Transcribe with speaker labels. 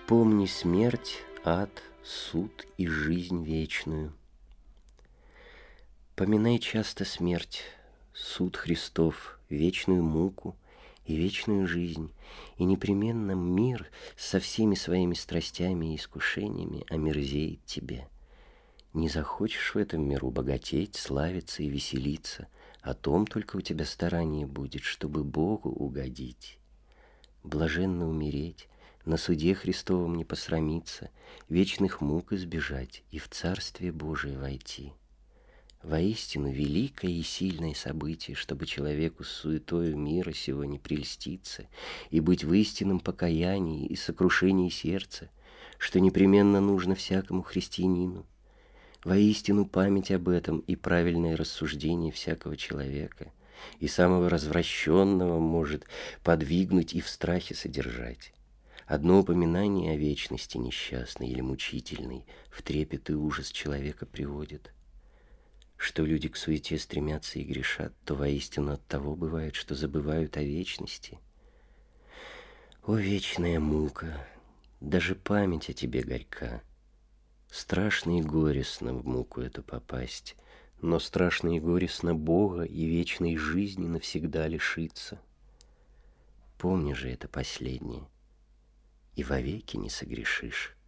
Speaker 1: Помни смерть, ад, суд и жизнь вечную. Поминай часто смерть, суд Христов, вечную муку и вечную жизнь, и непременно мир со всеми своими страстями и искушениями омерзеет тебе. Не захочешь в этом миру богатеть, славиться и веселиться, о том только у тебя старание будет, чтобы Богу угодить. Блаженно умереть, на суде Христовом не посрамиться, вечных мук избежать и в Царствие Божие войти. Воистину великое и сильное событие, чтобы человеку с суетою мира сего не прельститься и быть в истинном покаянии и сокрушении сердца, что непременно нужно всякому христианину. Воистину память об этом и правильное рассуждение всякого человека и самого развращенного может подвигнуть и в страхе содержать. Одно упоминание о вечности несчастной или мучительной в трепет и ужас человека приводит. Что люди к суете стремятся и грешат, то воистину от того бывает, что забывают о вечности. О, вечная мука, даже память о тебе горька. Страшно и горестно в муку эту попасть, но страшно и горестно Бога и вечной жизни навсегда лишиться. Помни же это последнее, и вовеки не согрешишь.